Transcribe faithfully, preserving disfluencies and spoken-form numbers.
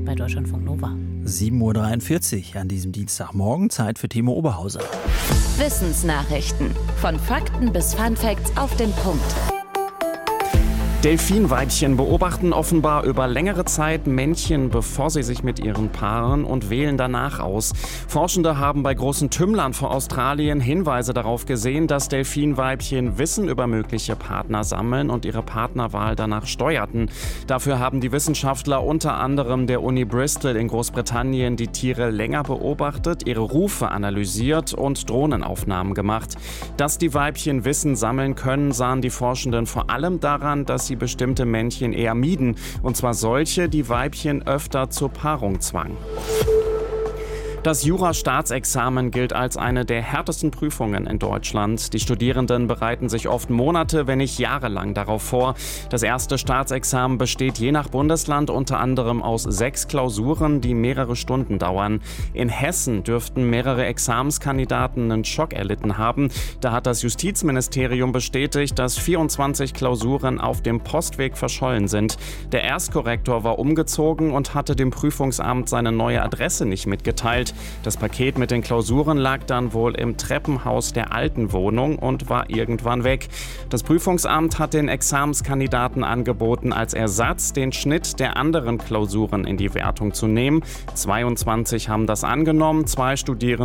bei Deutschlandfunk Nova. sieben Uhr dreiundvierzig an diesem Dienstagmorgen, Zeit für Timo Oberhauser. Wissensnachrichten. Von Fakten bis Funfacts auf den Punkt. Delfinweibchen beobachten offenbar über längere Zeit Männchen, bevor sie sich mit ihren paaren, und wählen danach aus. Forschende haben bei großen Tümmlern vor Australien Hinweise darauf gesehen, dass Delfinweibchen Wissen über mögliche Partner sammeln und ihre Partnerwahl danach steuerten. Dafür haben die Wissenschaftler unter anderem der Uni Bristol in Großbritannien die Tiere länger beobachtet, ihre Rufe analysiert und Drohnenaufnahmen gemacht. Dass die Weibchen Wissen sammeln können, sahen die Forschenden vor allem daran, dass sie bestimmte Männchen eher mieden, und zwar solche, die Weibchen öfter zur Paarung zwangen. Das Jura-Staatsexamen gilt als eine der härtesten Prüfungen in Deutschland. Die Studierenden bereiten sich oft Monate, wenn nicht jahrelang darauf vor. Das erste Staatsexamen besteht je nach Bundesland unter anderem aus sechs Klausuren, die mehrere Stunden dauern. In Hessen dürften mehrere Examenskandidaten einen Schock erlitten haben. Da hat das Justizministerium bestätigt, dass vierundzwanzig Klausuren auf dem Postweg verschollen sind. Der Erstkorrektor war umgezogen und hatte dem Prüfungsamt seine neue Adresse nicht mitgeteilt. Das Paket mit den Klausuren lag dann wohl im Treppenhaus der alten Wohnung und war irgendwann weg. Das Prüfungsamt hat den Examenskandidaten angeboten, als Ersatz den Schnitt der anderen Klausuren in die Wertung zu nehmen. zweiundzwanzig haben das angenommen, zwei Studierende